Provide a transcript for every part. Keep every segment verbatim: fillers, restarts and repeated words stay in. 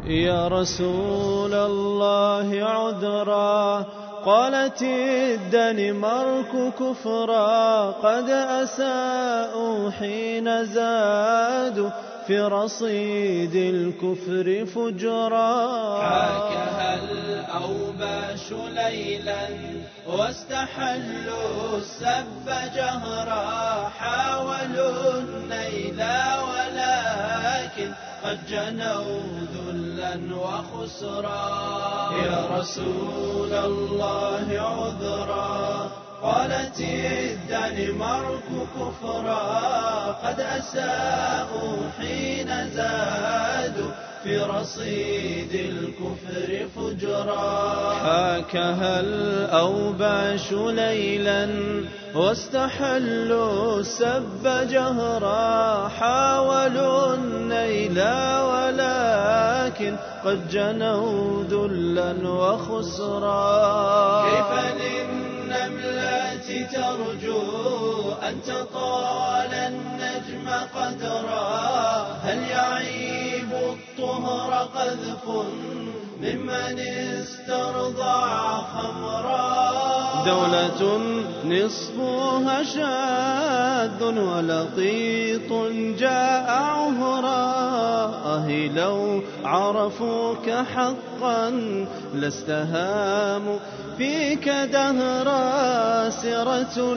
يا رسول الله عذرا، قالت الدنمارك كفرا، قد أساءوا حين زادوا في رصيد الكفر فجرا. حاكها الأوباش ليلا واستحلوا السب جهرا، حاولوا النيل ولكن قد جنوا ذلا وخسرا. يا رسول الله عذرا، قالت الدنمارك كفرا، قد أساءوا حين زادوا في رصيد الكفر فجرا. حاكها الأوباش ليلا واستحلوا السب جهرا، حاولوا النيل ولكن قد جنوا ذلا وخسرا. كيف للنملة ترجو أن تطال النجم قدرا، هل يعيب الطهر قذف ممن استرضع خمرا. دولة نصفها شاذ ولقيط جاء عهرا، أهي لو عرفوك حقا لاستهاموا فيك دهرا. سيرة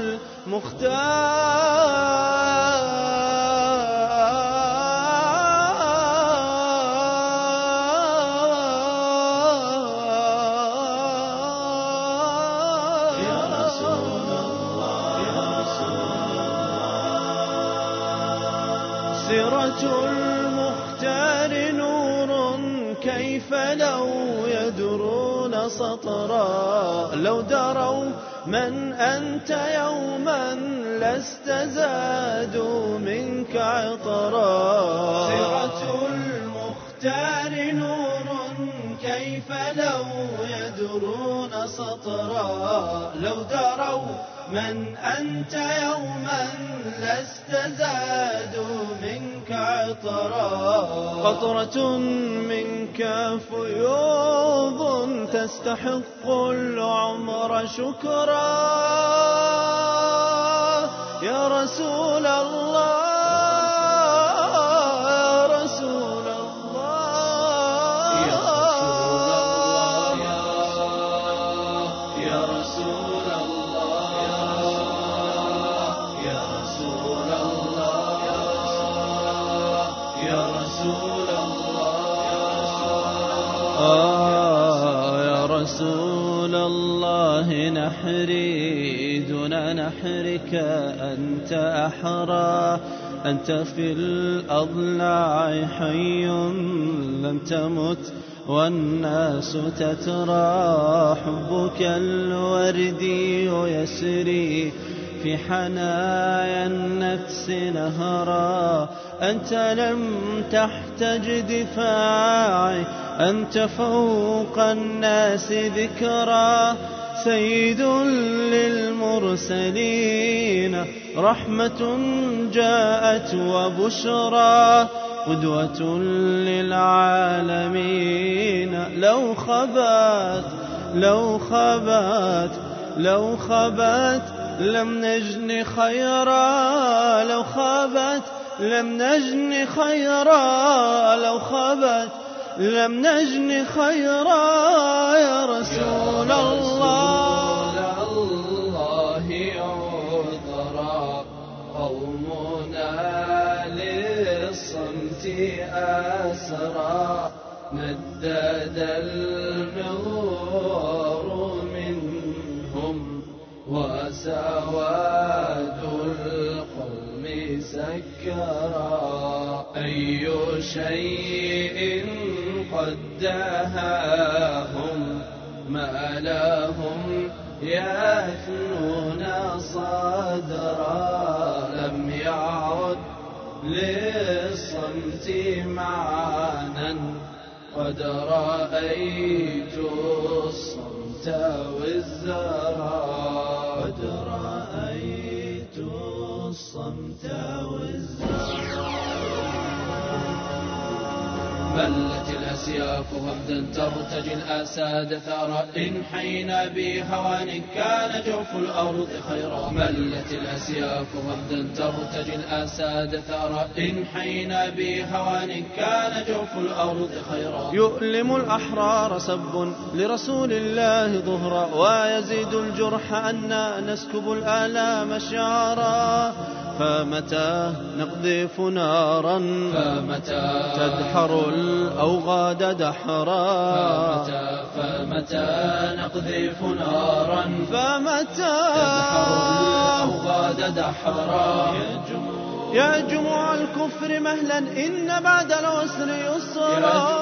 المختار سيرة المختار نور، كيف لو يدرون سطرا. لو دروا من أنت يوما لست زادوا منك عطرا. سيرة المختار نور، كيف لو يدرون سطرا. لو دروا من أنت يوما لست زادوا منك عطرا. قطرة منك فيوض تستحق العمر شكرا. يا رسول الله، آه يا رسول الله، نحري دون نحرك أنت أحرى. أنت في الأضلاع حي لم تمت والناس تترى. حبك الوردي يسري في حنايا النفس نهرا. أنت لم تحتج دفاعي، أنت فوق الناس ذكرا. سيد للمرسلين، رحمة جاءت وبشرى. قدوة للعالمين، لو خبت لو خبت لو خبت لم نجن خيرا. لو خبت لم نجن خيرا. لو خبت لم نجن خيرا. يا رسول الله، الله عذرا، قومنا للصمت أسرى. ندد النور منهم وسواد القوم سكرا. أي شيء قد دهاهم ما لهم يثنون صدرا. لم يعد للصمت معنا، قد رأيت الصمت وزرا. قد رأيت الصمت وزرا. ملت الأسياف غدا ترتجي الأساد ثارا إن حينا بهوان كان جوف الأرض خيرا ملت الأسياف غدا ترتجي الأساد ثارا إن حينا بهوان كان جوف الأرض خيرا يؤلم الأحرار سب لرسول الله ظهرا ويزيد الجرح أننا نسكب الآلام شعرا فمتى نقذف نارا فمتى تدحر الأوغاد دحرا فمتى, فمتى نقذف نارا فمتى تدحر الأوغاد دحرا يا جموع الكفر مهلا إن بعد العسر يسرا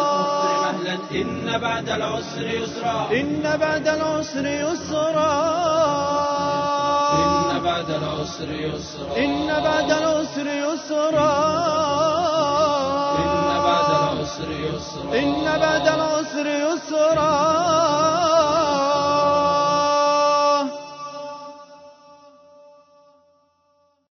إن بعد العسر يسرا إن بعد العسر يسرا إن بعد العسر يسرا إن بعد العسر يسرا إن بعد العسر يسرا إن بعد العسر يسرا